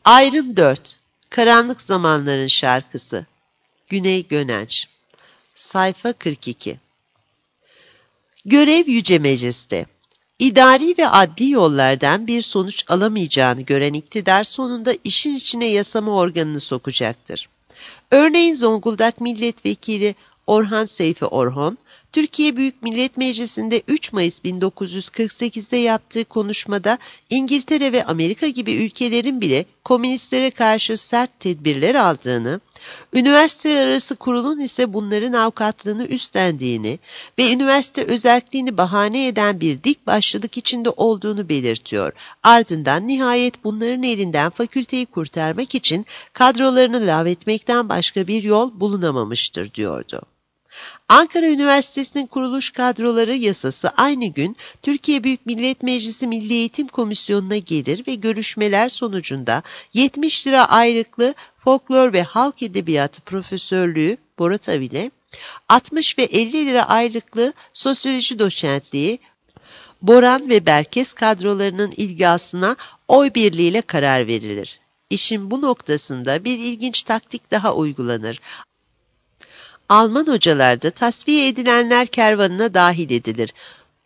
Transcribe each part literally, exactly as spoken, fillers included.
Ayrım dört. Karanlık Zamanların Şarkısı. Güney Gönenç. Sayfa kırk iki. Görev Yüce Meclis'te. İdari ve adli yollardan bir sonuç alamayacağını gören iktidar sonunda işin içine yasama organını sokacaktır. Örneğin Zonguldak Milletvekili Orhan Seyfi Orhon, Türkiye Büyük Millet Meclisi'nde üç Mayıs bin dokuz yüz kırk sekiz'de yaptığı konuşmada İngiltere ve Amerika gibi ülkelerin bile komünistlere karşı sert tedbirler aldığını, üniversiteler arası kurulun ise bunların avukatlığını üstlendiğini ve üniversite özerkliğini bahane eden bir dik başlılık içinde olduğunu belirtiyor. Ardından nihayet bunların elinden fakülteyi kurtarmak için kadrolarını lağvetmekten başka bir yol bulunamamıştır diyordu. Ankara Üniversitesi'nin kuruluş kadroları yasası aynı gün Türkiye Büyük Millet Meclisi Milli Eğitim Komisyonu'na gelir ve görüşmeler sonucunda yetmiş lira aylıklı folklor ve halk edebiyatı profesörlüğü Borat Avil'e, altmış ve elli lira aylıklı sosyoloji doçentliği Boran ve Berkes kadrolarının ilgasına oy birliğiyle karar verilir. İşin bu noktasında bir ilginç taktik daha uygulanır. Alman hocalar da tasfiye edilenler kervanına dahil edilir.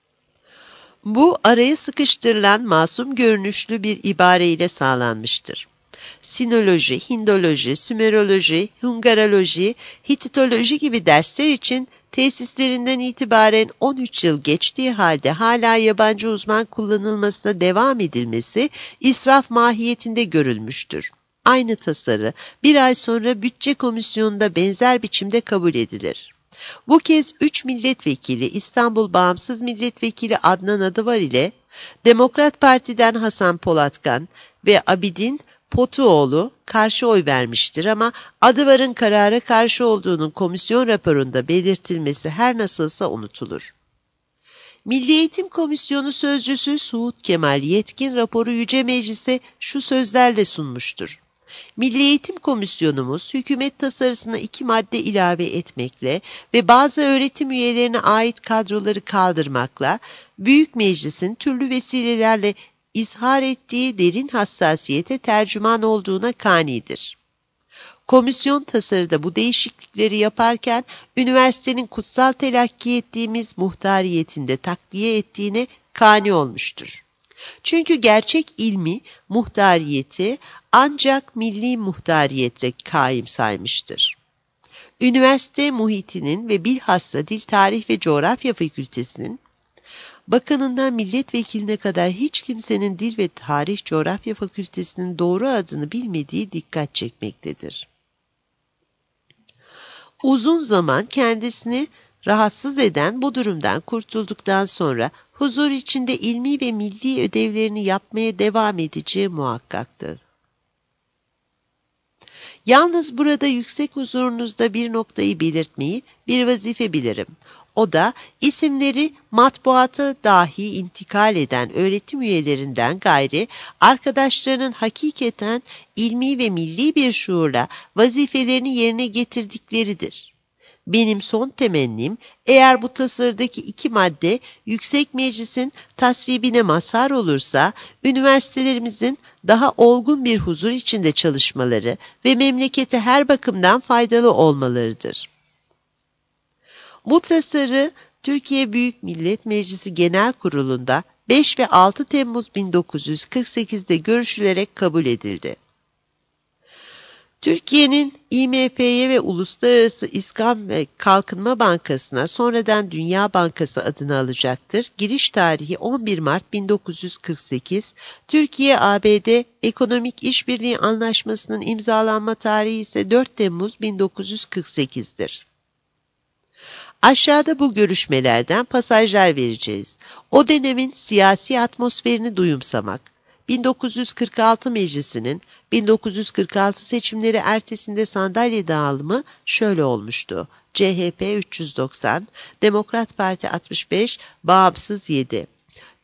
Bu araya sıkıştırılan masum görünüşlü bir ibareyle sağlanmıştır. Sinoloji, Hindoloji, Sümeroloji, Hungaroloji, Hititoloji gibi dersler için tesislerinden itibaren on üç yıl geçtiği halde hala yabancı uzman kullanılmasına devam edilmesi israf mahiyetinde görülmüştür. Aynı tasarı bir ay sonra bütçe komisyonunda benzer biçimde kabul edilir. Bu kez üç milletvekili İstanbul Bağımsız Milletvekili Adnan Adıvar ile Demokrat Parti'den Hasan Polatkan ve Abidin Potuoğlu karşı oy vermiştir ama Adıvar'ın karara karşı olduğunun komisyon raporunda belirtilmesi her nasılsa unutulur. Milli Eğitim Komisyonu Sözcüsü Suud Kemal Yetkin raporu Yüce Meclis'e şu sözlerle sunmuştur. Milli Eğitim Komisyonumuz hükümet tasarısına iki madde ilave etmekle ve bazı öğretim üyelerine ait kadroları kaldırmakla Büyük Meclis'in türlü vesilelerle izhar ettiği derin hassasiyete tercüman olduğuna kanidir. Komisyon tasarıda bu değişiklikleri yaparken üniversitenin kutsal telakki ettiğimiz muhtariyetinde takviye ettiğine kani olmuştur. Çünkü gerçek ilmi muhtariyeti ancak milli muhtariyetle kaim saymıştır. Üniversite muhitinin ve bilhassa Dil, Tarih ve Coğrafya Fakültesinin bakanından milletvekiline kadar hiç kimsenin Dil ve Tarih Coğrafya Fakültesinin doğru adını bilmediği dikkat çekmektedir. Uzun zaman kendisini rahatsız eden bu durumdan kurtulduktan sonra huzur içinde ilmi ve milli ödevlerini yapmaya devam edeceği muhakkaktır. Yalnız burada yüksek huzurunuzda bir noktayı belirtmeyi bir vazife bilirim. O da isimleri matbuata dahi intikal eden öğretim üyelerinden gayri arkadaşlarının hakikaten ilmi ve milli bir şuurla vazifelerini yerine getirdikleridir. Benim son temennim, eğer bu tasarıdaki iki madde Yüksek Meclis'in tasvibine mazhar olursa, üniversitelerimizin daha olgun bir huzur içinde çalışmaları ve memlekete her bakımdan faydalı olmalarıdır. Bu tasarı Türkiye Büyük Millet Meclisi Genel Kurulu'nda beş ve altı Temmuz bin dokuz yüz kırk sekiz'de görüşülerek kabul edildi. Türkiye'nin İ M F'ye ve Uluslararası İskan ve Kalkınma Bankası'na sonradan Dünya Bankası adını alacaktır. Giriş tarihi on bir Mart bin dokuz yüz kırk sekiz, Türkiye-A B D Ekonomik İşbirliği Anlaşması'nın imzalanma tarihi ise dört Temmuz bin dokuz yüz kırk sekiz'dir. Aşağıda bu görüşmelerden pasajlar vereceğiz. O dönemin siyasi atmosferini duyumsamak, bin dokuz yüz kırk altı Meclisi'nin bin dokuz yüz kırk altı seçimleri ertesinde sandalye dağılımı şöyle olmuştu. C H P üç yüz doksan, Demokrat Parti altmış beş, Bağımsız yedi.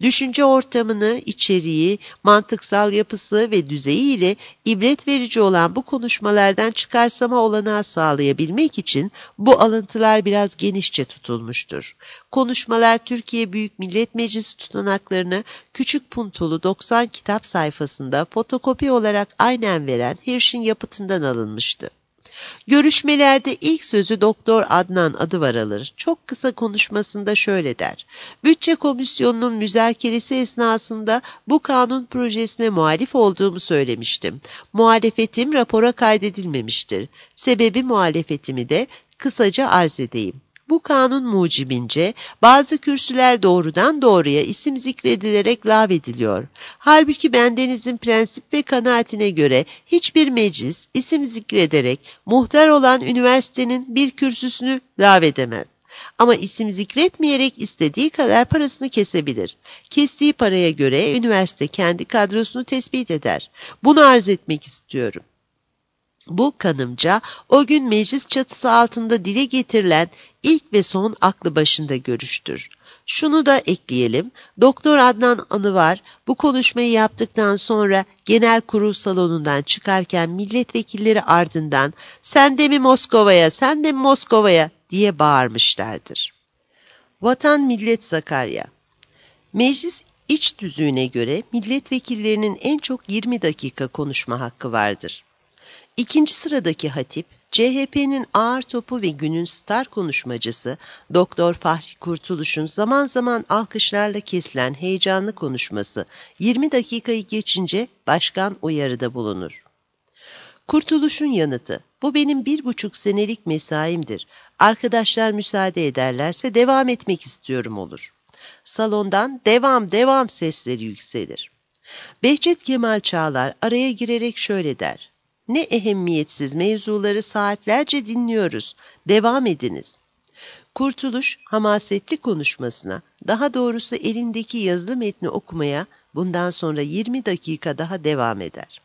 Düşünce ortamını, içeriği, mantıksal yapısı ve düzeyi ile ibret verici olan bu konuşmalardan çıkarsama olanağı sağlayabilmek için bu alıntılar biraz genişçe tutulmuştur. Konuşmalar Türkiye Büyük Millet Meclisi tutanaklarını küçük puntolu doksan kitap sayfasında fotokopi olarak aynen veren Hirsch'in yapıtından alınmıştı. Görüşmelerde ilk sözü Doktor Adnan Adıvar alır. Çok kısa konuşmasında şöyle der: Bütçe Komisyonu'nun müzakeresi esnasında bu kanun projesine muhalif olduğumu söylemiştim. Muhalefetim rapora kaydedilmemiştir. Sebebi muhalefetimi de kısaca arz edeyim. Bu kanun mucibince bazı kürsüler doğrudan doğruya isim zikredilerek lağvediliyor. Halbuki bendenizin prensip ve kanaatine göre hiçbir meclis isim zikrederek muhtar olan üniversitenin bir kürsüsünü lağvedemez. Ama isim zikretmeyerek istediği kadar parasını kesebilir. Kestiği paraya göre üniversite kendi kadrosunu tespit eder. Bunu arz etmek istiyorum. Bu kanımca o gün meclis çatısı altında dile getirilen ilk ve son aklı başında görüştür. Şunu da ekleyelim, Doktor Adnan Anıvar bu konuşmayı yaptıktan sonra genel kurul salonundan çıkarken milletvekilleri ardından "Sen de mi Moskova'ya, sen de mi Moskova'ya?" diye bağırmışlardır. Vatan Millet Sakarya. Meclis iç tüzüğüne göre milletvekillerinin en çok yirmi dakika konuşma hakkı vardır. İkinci sıradaki hatip, C H P'nin ağır topu ve günün star konuşmacısı Doktor Fahri Kurtuluş'un zaman zaman alkışlarla kesilen heyecanlı konuşması yirmi dakikayı geçince başkan uyarıda bulunur. Kurtuluş'un yanıtı: Bu benim bir buçuk senelik mesaimdir. Arkadaşlar müsaade ederlerse devam etmek istiyorum olur. Salondan devam devam sesleri yükselir. Behçet Kemal Çağlar araya girerek şöyle der: Ne ehemmiyetsiz mevzuları saatlerce dinliyoruz. Devam ediniz. Kurtuluş hamasetli konuşmasına, daha doğrusu elindeki yazılı metni okumaya bundan sonra yirmi dakika daha devam eder.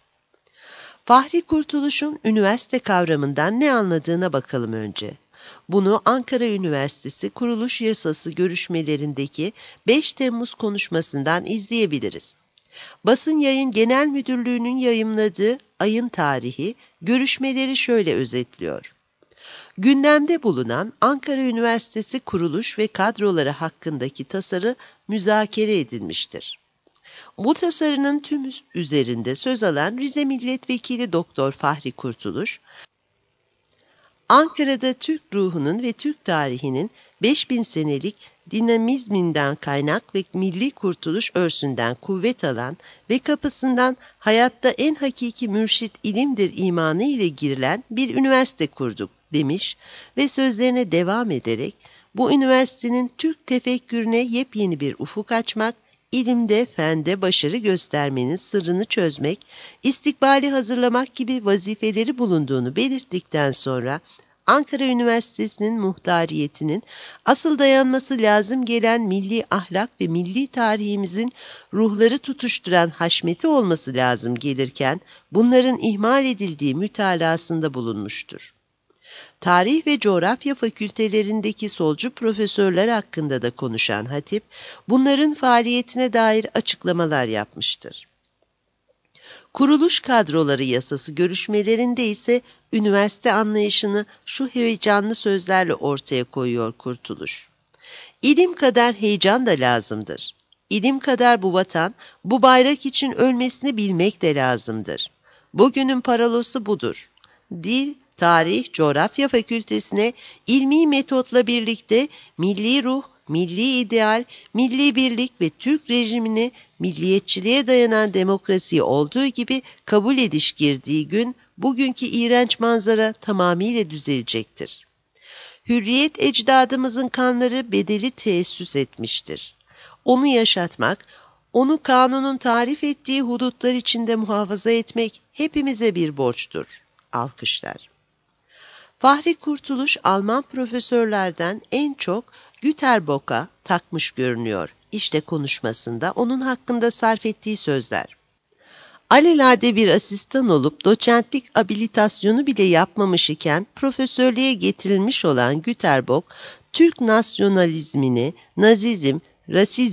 Fahri Kurtuluş'un üniversite kavramından ne anladığına bakalım önce. Bunu Ankara Üniversitesi Kuruluş Yasası görüşmelerindeki beş Temmuz konuşmasından izleyebiliriz. Basın Yayın Genel Müdürlüğü'nün yayımladığı ayın tarihi görüşmeleri şöyle özetliyor. Gündemde bulunan Ankara Üniversitesi kuruluş ve kadroları hakkındaki tasarı müzakere edilmiştir. Bu tasarının tüm üzerinde söz alan Rize Milletvekili Doktor Fahri Kurtuluş, Ankara'da Türk ruhunun ve Türk tarihinin beş bin senelik dinamizminden kaynak ve milli kurtuluş örsünden kuvvet alan ve kapısından hayatta en hakiki mürşit ilimdir imanı ile girilen bir üniversite kurduk demiş ve sözlerine devam ederek bu üniversitenin Türk tefekkürüne yepyeni bir ufuk açmak, ilimde, fende başarı göstermenin sırrını çözmek, istikbali hazırlamak gibi vazifeleri bulunduğunu belirttikten sonra Ankara Üniversitesi'nin muhtariyetinin asıl dayanması lazım gelen milli ahlak ve milli tarihimizin ruhları tutuşturan haşmeti olması lazım gelirken bunların ihmal edildiği mütalasında bulunmuştur. Tarih ve coğrafya fakültelerindeki solcu profesörler hakkında da konuşan hatip, bunların faaliyetine dair açıklamalar yapmıştır. Kuruluş kadroları yasası görüşmelerinde ise üniversite anlayışını şu heyecanlı sözlerle ortaya koyuyor Kurtuluş. İlim kadar heyecan da lazımdır. İlim kadar bu vatan, bu bayrak için ölmesini bilmek de lazımdır. Bugünün paralosu budur. Dil, Tarih, Coğrafya Fakültesine ilmi metotla birlikte milli ruh, milli ideal, milli birlik ve Türk rejimini milliyetçiliğe dayanan demokrasiyi olduğu gibi kabul ediş girdiği gün bugünkü iğrenç manzara tamamıyla düzelecektir. Hürriyet ecdadımızın kanları bedeli teessüs etmiştir. Onu yaşatmak, onu kanunun tarif ettiği hudutlar içinde muhafaza etmek hepimize bir borçtur. Alkışlar. Fahri Kurtuluş Alman profesörlerden en çok Güterbock'a takmış görünüyor. İşte konuşmasında onun hakkında sarf ettiği sözler. Alelade bir asistan olup doçentlik abilitasyonu bile yapmamış iken profesörlüğe getirilmiş olan Güterbock, Türk nasyonalizmini, nazizm, rasizm,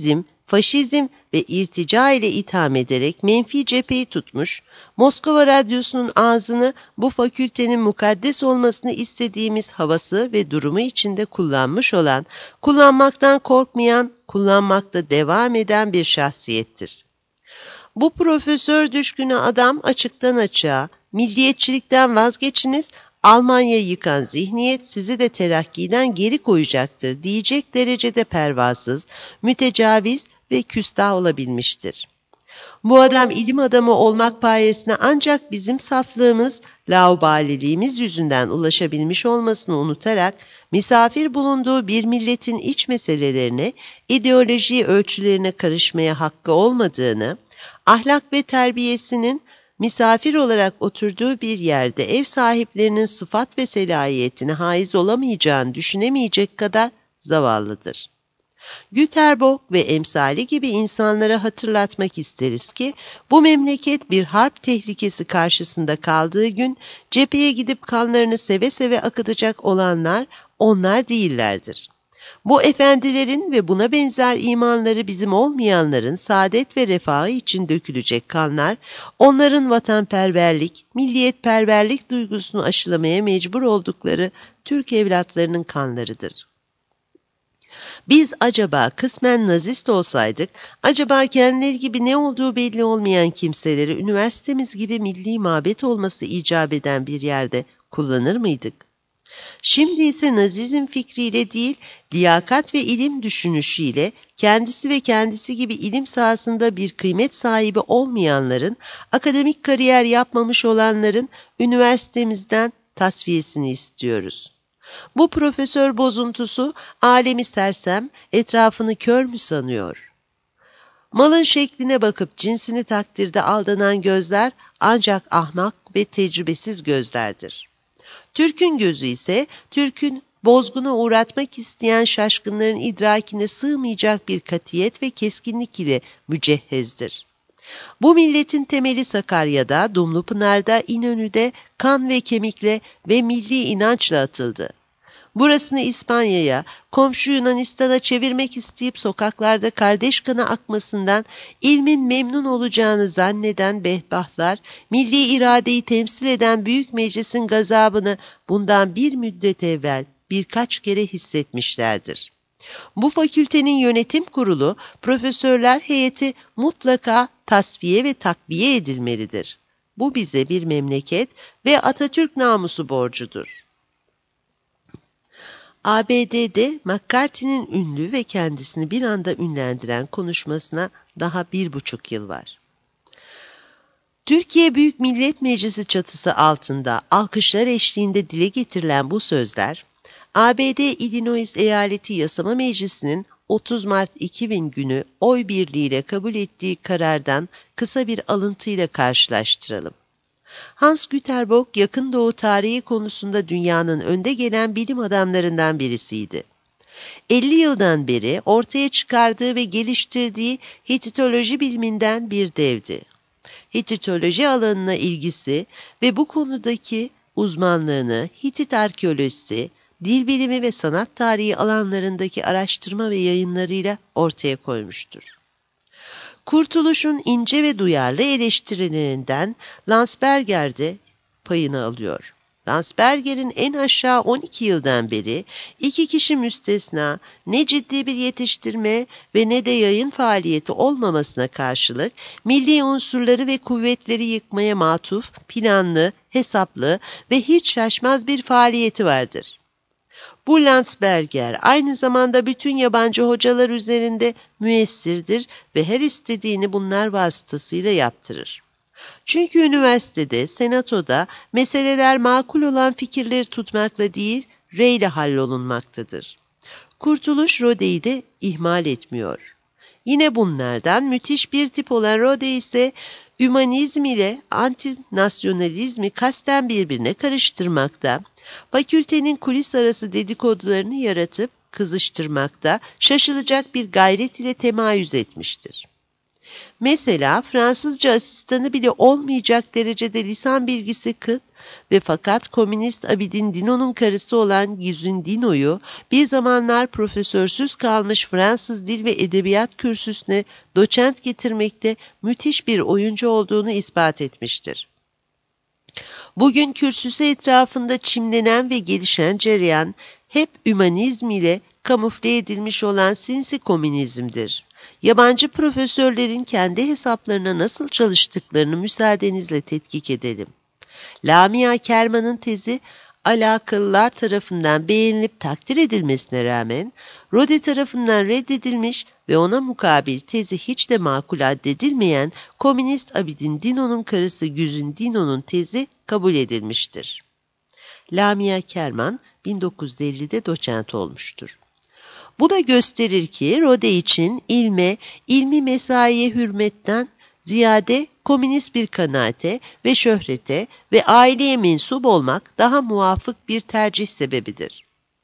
faşizm ve irtica ile itham ederek menfi cepheyi tutmuş, Moskova Radyosu'nun ağzını bu fakültenin mukaddes olmasını istediğimiz havası ve durumu içinde kullanmış olan, kullanmaktan korkmayan, kullanmakta devam eden bir şahsiyettir. Bu profesör düşkünü adam açıktan açığa, milliyetçilikten vazgeçiniz, Almanya'yı yıkan zihniyet sizi de terakkiden geri koyacaktır diyecek derecede pervasız, mütecaviz ve küstah olabilmiştir. Bu adam ilim adamı olmak payesine ancak bizim saflığımız, laubaliliğimiz yüzünden ulaşabilmiş olmasını unutarak, misafir bulunduğu bir milletin iç meselelerine, ideoloji ölçülerine karışmaya hakkı olmadığını, ahlak ve terbiyesinin misafir olarak oturduğu bir yerde ev sahiplerinin sıfat ve selahiyetine haiz olamayacağını düşünemeyecek kadar zavallıdır. Güterbock ve emsali gibi insanlara hatırlatmak isteriz ki, bu memleket bir harp tehlikesi karşısında kaldığı gün cepheye gidip kanlarını seve seve akıtacak olanlar onlar değillerdir. Bu efendilerin ve buna benzer imanları bizim olmayanların saadet ve refahı için dökülecek kanlar, onların vatanperverlik, milliyetperverlik duygusunu aşılamaya mecbur oldukları Türk evlatlarının kanlarıdır. Biz acaba kısmen nazist olsaydık, acaba kendileri gibi ne olduğu belli olmayan kimseleri üniversitemiz gibi milli mabet olması icap eden bir yerde kullanır mıydık? Şimdi ise nazizm fikriyle değil, liyakat ve ilim düşünüşüyle, kendisi ve kendisi gibi ilim sahasında bir kıymet sahibi olmayanların, akademik kariyer yapmamış olanların üniversitemizden tasfiyesini istiyoruz. Bu profesör bozuntusu alemi sersem, etrafını kör mü sanıyor? Malın şekline bakıp cinsini takdirde aldanan gözler ancak ahmak ve tecrübesiz gözlerdir. Türk'ün gözü ise Türk'ün bozguna uğratmak isteyen şaşkınların idrakine sığmayacak bir katiyet ve keskinlik ile mücehhezdir. Bu milletin temeli Sakarya'da, Dumlupınar'da, İnönü'de kan ve kemikle ve milli inançla atıldı. Burasını İspanya'ya, komşu Yunanistan'a çevirmek isteyip sokaklarda kardeş kanı akmasından ilmin memnun olacağını zanneden behbahtlar, milli iradeyi temsil eden büyük meclisin gazabını bundan bir müddet evvel birkaç kere hissetmişlerdir. Bu fakültenin yönetim kurulu, profesörler heyeti mutlaka tasfiye ve takviye edilmelidir. Bu bize bir memleket ve Atatürk namusu borcudur. A B D'de McCarthy'nin ünlü ve kendisini bir anda ünlendiren konuşmasına daha bir buçuk yıl var. Türkiye Büyük Millet Meclisi çatısı altında alkışlar eşliğinde dile getirilen bu sözler, A B D Illinois Eyaleti Yasama Meclisi'nin otuz Mart iki bin günü oy birliğiyle kabul ettiği karardan kısa bir alıntıyla karşılaştıralım. Hans Güterbock, Yakın Doğu tarihi konusunda dünyanın önde gelen bilim adamlarından birisiydi. elli yıldan beri ortaya çıkardığı ve geliştirdiği Hititoloji biliminden bir devdi. Hititoloji alanına ilgisi ve bu konudaki uzmanlığını Hitit arkeolojisi, dil bilimi ve sanat tarihi alanlarındaki araştırma ve yayınlarıyla ortaya koymuştur. Kurtuluş'un ince ve duyarlı eleştirilerinden Landsberger de payını alıyor. Landsberger'in en aşağı on iki yıldan beri iki kişi müstesna ne ciddi bir yetiştirme ve ne de yayın faaliyeti olmamasına karşılık milli unsurları ve kuvvetleri yıkmaya matuf, planlı, hesaplı ve hiç şaşmaz bir faaliyeti vardır. Bu Landsberger aynı zamanda bütün yabancı hocalar üzerinde müessirdir ve her istediğini bunlar vasıtasıyla yaptırır. Çünkü üniversitede, senatoda meseleler makul olan fikirleri tutmakla değil, reyle hallolunmaktadır. Kurtuluş Rode'yi de ihmal etmiyor. Yine bunlardan müthiş bir tip olan Rode ise ümanizm ile antinasyonalizmi kasten birbirine karıştırmakta, fakültenin kulis arası dedikodularını yaratıp kızıştırmakta şaşılacak bir gayret ile temayüz etmiştir. Mesela Fransızca asistanı bile olmayacak derecede lisan bilgisi kıt, ve fakat komünist Abidin Dino'nun karısı olan Güzin Dino'yu bir zamanlar profesörsüz kalmış Fransız Dil ve Edebiyat kürsüsüne doçent getirmekte müthiş bir oyuncu olduğunu ispat etmiştir. Bugün kürsüsü etrafında çimlenen ve gelişen cereyan hep ümanizm ile kamufle edilmiş olan sinsi komünizmdir. Yabancı profesörlerin kendi hesaplarına nasıl çalıştıklarını müsaadenizle tetkik edelim. Lamia Kerman'ın tezi alakalılar tarafından beğenilip takdir edilmesine rağmen Rode tarafından reddedilmiş ve ona mukabil tezi hiç de makul addedilmeyen komünist Abidin Dino'nun karısı Güzin Dino'nun tezi kabul edilmiştir. Lamia Kerman bin dokuz yüz ellide doçent olmuştur. Bu da gösterir ki Rode için ilme, ilmi mesaiye hürmetten ziyade komünist bir kanaate ve şöhrete ve aileye mensup olmak daha muvafık bir tercih sebebidir.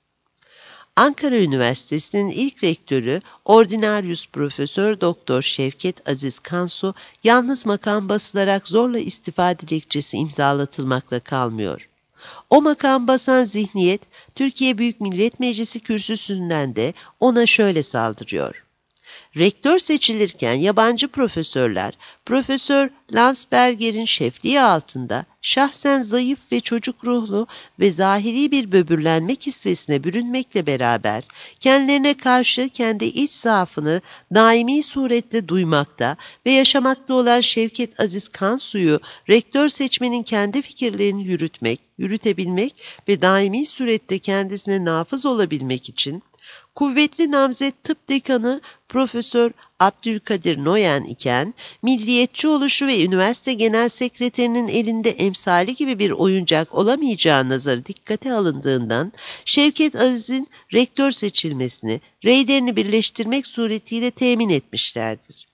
Ankara Üniversitesi'nin ilk rektörü Ordinarius Profesör Doktor Şevket Aziz Kansu, yalnız makam basılarak zorla istifa dilekçesi imzalatılmakla kalmıyor. O makam basan zihniyet, Türkiye Büyük Millet Meclisi kürsüsünden de ona şöyle saldırıyor. Rektör seçilirken yabancı profesörler, Profesör Landsberger'in şefliği altında şahsen zayıf ve çocuk ruhlu ve zahiri bir böbürlenme kisvesine bürünmekle beraber kendilerine karşı kendi iç zaafını daimi suretle duymakta ve yaşamakta olan Şevket Aziz Kansu'yu rektör seçmenin kendi fikirlerini yürütmek, yürütebilmek ve daimi surette kendisine nafız olabilmek için kuvvetli namzet tıp dekanı Profesör Abdülkadir Noyan iken, milliyetçi oluşu ve üniversite genel sekreterinin elinde emsali gibi bir oyuncak olamayacağı nazarı dikkate alındığından, Şevket Aziz'in rektör seçilmesini, reylerini birleştirmek suretiyle temin etmişlerdir.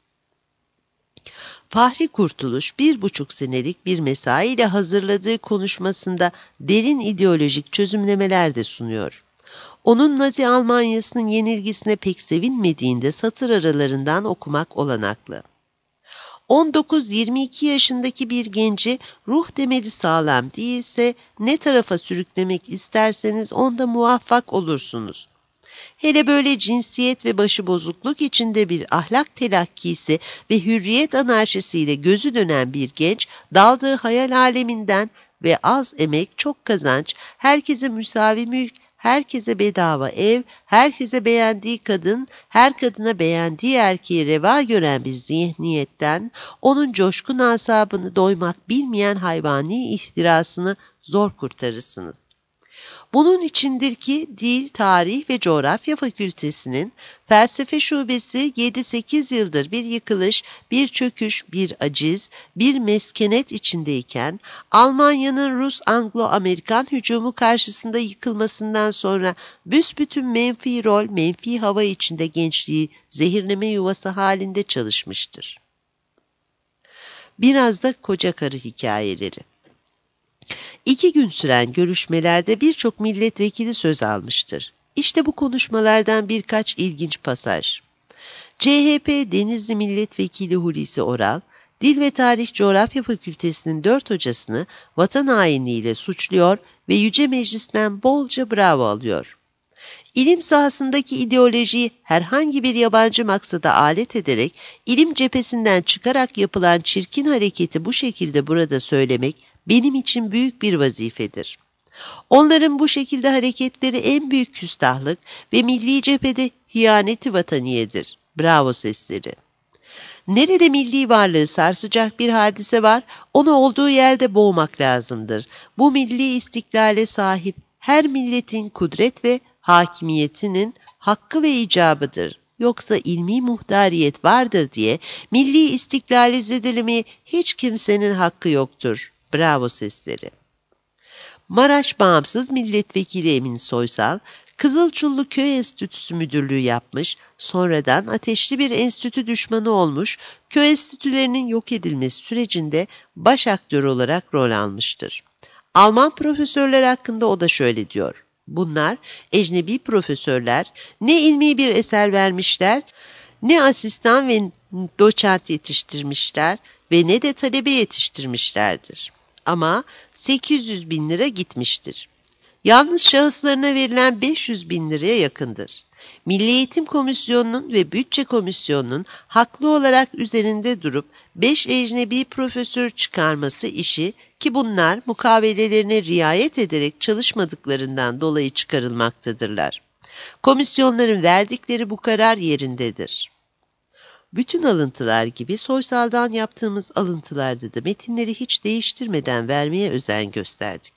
Fahri Kurtuluş bir buçuk senelik bir mesaiyle hazırladığı konuşmasında derin ideolojik çözümlemeler de sunuyor. Onun Nazi Almanyası'nın yenilgisine pek sevinmediğinde satır aralarından okumak olanaklı. on dokuz yirmi iki yaşındaki bir genci ruh temeli sağlam değilse ne tarafa sürüklemek isterseniz onda muvaffak olursunuz. Hele böyle cinsiyet ve başıbozukluk içinde bir ahlak telakkisi ve hürriyet anarşisiyle gözü dönen bir genç daldığı hayal aleminden ve az emek çok kazanç, herkese müsavi mülk, herkese bedava ev, herkese beğendiği kadın, her kadına beğendiği erkeği reva gören bir zihniyetten, onun coşkun asabını doymak bilmeyen hayvani ihtirasını zor kurtarırsınız. Bunun içindir ki Dil, Tarih ve Coğrafya Fakültesinin felsefe şubesi yedi sekiz yıldır bir yıkılış, bir çöküş, bir aciz, bir meskenet içindeyken, Almanya'nın Rus-Anglo-Amerikan hücumu karşısında yıkılmasından sonra büsbütün menfi rol, menfi hava içinde gençliği zehirleme yuvası halinde çalışmıştır. Biraz da koca karı hikayeleri. İki gün süren görüşmelerde birçok milletvekili söz almıştır. İşte bu konuşmalardan birkaç ilginç pasaj. C H P Denizli Milletvekili Hulusi Oral, Dil ve Tarih Coğrafya Fakültesinin dört hocasını vatan hainliğiyle suçluyor ve Yüce Meclis'ten bolca bravo alıyor. İlim sahasındaki ideolojiyi herhangi bir yabancı maksada alet ederek, ilim cephesinden çıkarak yapılan çirkin hareketi bu şekilde burada söylemek, benim için büyük bir vazifedir. Onların bu şekilde hareketleri en büyük küstahlık ve milli cephede hiyaneti vataniyedir. Bravo sesleri. Nerede milli varlığı sarsacak bir hadise var, onu olduğu yerde boğmak lazımdır. Bu milli istiklale sahip her milletin kudret ve hakimiyetinin hakkı ve icabıdır. Yoksa ilmi muhtariyet vardır diye milli istiklali zedelemeye hiç kimsenin hakkı yoktur. Bravo sesleri. Maraş Bağımsız Milletvekili Emin Soysal, Kızılçullu Köy Enstitüsü müdürlüğü yapmış, sonradan ateşli bir enstitü düşmanı olmuş, köy enstitülerinin yok edilmesi sürecinde baş aktör olarak rol almıştır. Alman profesörler hakkında o da şöyle diyor. Bunlar ecnebi profesörler ne ilmi bir eser vermişler, ne asistan ve doçent yetiştirmişler ve ne de talebe yetiştirmişlerdir. ama sekiz yüz bin lira gitmiştir. Yalnız şahıslarına verilen beş yüz bin liraya yakındır. Milli Eğitim Komisyonu'nun ve Bütçe Komisyonu'nun haklı olarak üzerinde durup beş ecnebi profesör çıkarması işi ki bunlar mukavelelerine riayet ederek çalışmadıklarından dolayı çıkarılmaktadırlar. Komisyonların verdikleri bu karar yerindedir. Bütün alıntılar gibi Soysal'dan yaptığımız alıntılarda da metinleri hiç değiştirmeden vermeye özen gösterdik.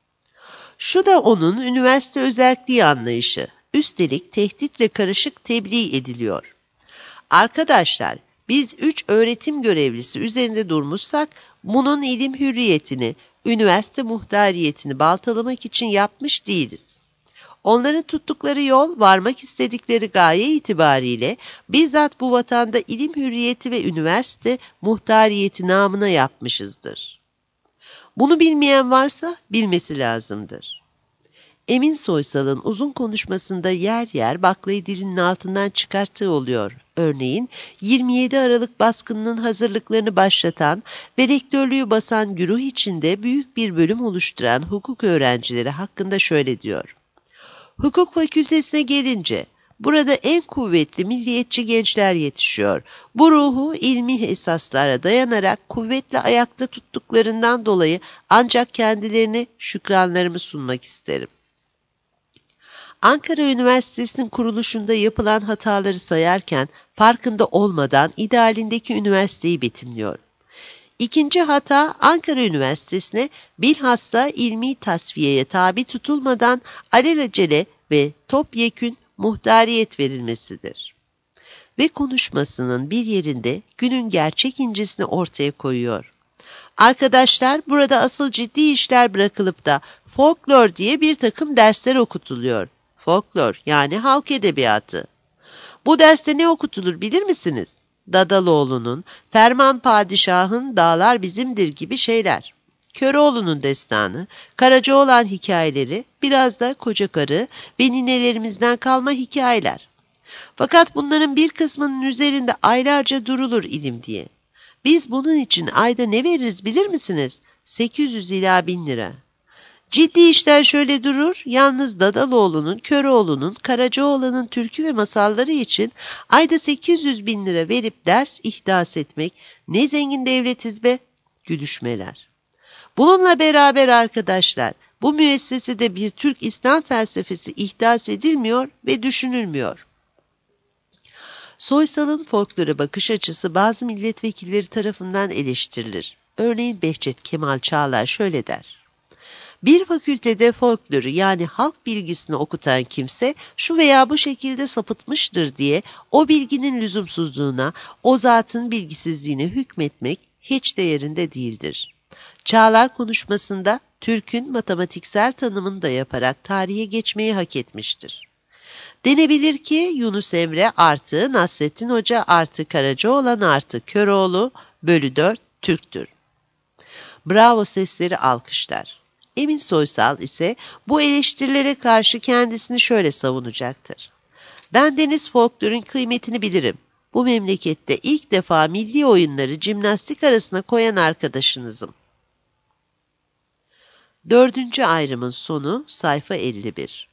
Şu da onun üniversite özelliği anlayışı. Üstelik tehditle karışık tebliğ ediliyor. Arkadaşlar, biz üç öğretim görevlisi üzerinde durmuşsak, bunun ilim hürriyetini, üniversite muhtariyetini baltalamak için yapmış değiliz. Onların tuttukları yol, varmak istedikleri gaye itibariyle bizzat bu vatanda ilim hürriyeti ve üniversite muhtariyeti namına yapmışızdır. Bunu bilmeyen varsa bilmesi lazımdır. Emin Soysal'ın uzun konuşmasında yer yer baklayı dilinin altından çıkarttığı oluyor. Örneğin yirmi yedi Aralık baskınının hazırlıklarını başlatan ve rektörlüğü basan güruh içinde büyük bir bölüm oluşturan hukuk öğrencileri hakkında şöyle diyor. Hukuk fakültesine gelince burada en kuvvetli milliyetçi gençler yetişiyor. Bu ruhu ilmi esaslara dayanarak kuvvetle ayakta tuttuklarından dolayı ancak kendilerine şükranlarımı sunmak isterim. Ankara Üniversitesi'nin kuruluşunda yapılan hataları sayarken farkında olmadan idealindeki üniversiteyi betimliyor. İkinci hata, Ankara Üniversitesi'ne bilhassa ilmi tasfiyeye tabi tutulmadan alelacele ve topyekün muhtariyet verilmesidir. Ve konuşmasının bir yerinde günün gerçek incisini ortaya koyuyor. Arkadaşlar, burada asıl ciddi işler bırakılıp da folklor diye bir takım dersler okutuluyor. Folklor yani halk edebiyatı. Bu derste ne okutulur bilir misiniz? Dadaloğlu'nun, Ferman Padişah'ın Dağlar Bizimdir gibi şeyler. Köroğlu'nun destanı, Karacaoğlan hikayeleri, biraz da Kocakarı ve ninelerimizden kalma hikayeler. Fakat bunların bir kısmının üzerinde aylarca durulur ilim diye. Biz bunun için ayda ne veririz bilir misiniz? sekiz yüz ila bin lira. Ciddi işler şöyle durur, yalnız Dadaloğlu'nun, Köroğlu'nun, Karacaoğlan'ın türkü ve masalları için ayda sekiz yüz bin lira verip ders ihdas etmek ne zengin devletiz be, gülüşmeler. Bununla beraber arkadaşlar, bu müessesede bir Türk İslam felsefesi ihdas edilmiyor ve düşünülmüyor. Soysal'ın folklore bakış açısı bazı milletvekilleri tarafından eleştirilir. Örneğin Behçet Kemal Çağlar şöyle der. Bir fakültede folkloru yani halk bilgisini okutan kimse şu veya bu şekilde sapıtmıştır diye o bilginin lüzumsuzluğuna, o zatın bilgisizliğine hükmetmek hiç de yerinde değildir. Çağlar konuşmasında Türk'ün matematiksel tanımını da yaparak tarihe geçmeyi hak etmiştir. Denebilir ki Yunus Emre artı Nasrettin Hoca artı Karacaoğlan artı Köroğlu bölü dört Türk'tür. Bravo sesleri alkışlar. Emin Soysal ise bu eleştirilere karşı kendisini şöyle savunacaktır. Ben deniz folklorun kıymetini bilirim. Bu memlekette ilk defa milli oyunları jimnastik arasına koyan arkadaşınızım. Dördüncü ayrımın sonu sayfa elli bir.